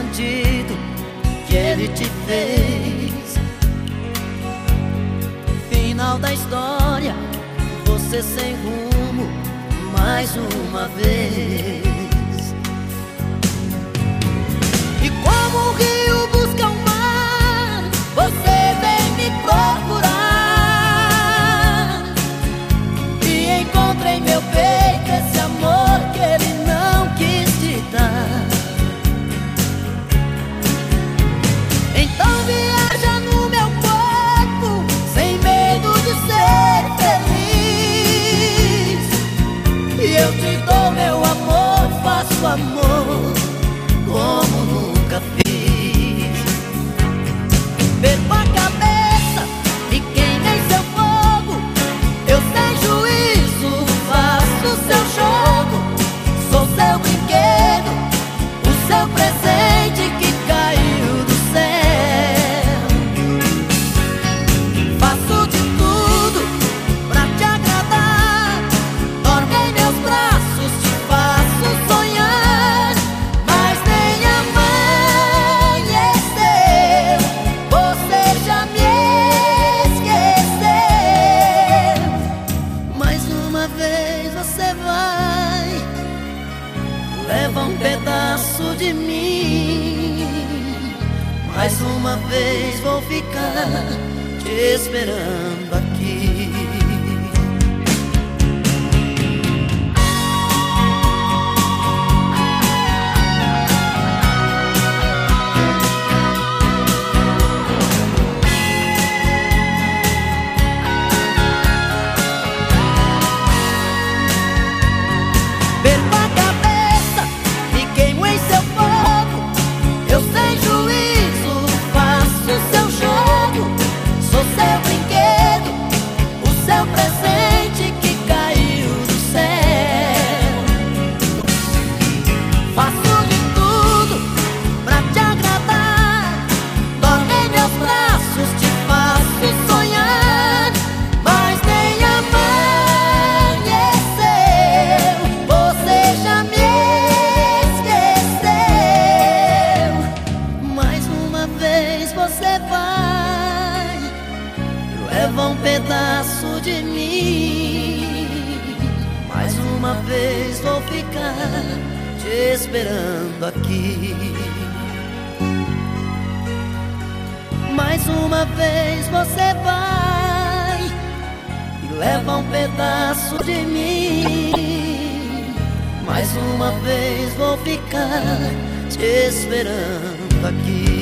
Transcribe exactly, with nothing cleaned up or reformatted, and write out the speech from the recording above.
bandido que ele te fez. Final da história, você sem rumo mais uma vez. E como o rio busca o mar, você vem me procurar. E encontra em meu peito esse amor que ele não quis te dar. Então viaja no meu corpo, sem medo de ser feliz. E eu te dou meu amor, faço amor como nunca fiz. Perco a cabeça e queimei seu fogo. Eu sem juízo faço seu jogo. Sou seu brinquedo, o seu presente que caiu do céu. Faço de tudo pra te agradar. Dorme em meus braços, te faço sonhar. Mas nem amanheceu, você já me esqueceu. Mais uma vez você vai, leva um pedaço de mim. Mais uma vez vou ficar te esperando aqui. Perco a cabeça e queimo em seu fogo. Eu sem juízo faço seu jogo. Sou seu brinquedo, o seu presente que caiu do céu. Faço de tudo pra te agradar. Dorme em meus braços, te faço sonhar. Mas nem amanheceu, você já me esqueceu. Mais uma vez você vai, leva um pedaço de mim. Mais uma vez vou ficar te esperando aqui. Mais uma vez você vai e leva um pedaço de mim. Mais uma vez vou ficar te esperando aqui.